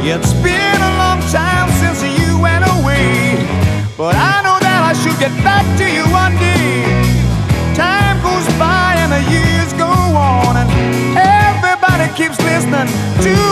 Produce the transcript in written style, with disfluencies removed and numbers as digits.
It's been a long time since you went away, but I know that I should get back to you one day. Time goes by and the years go on, and everybody keeps listening to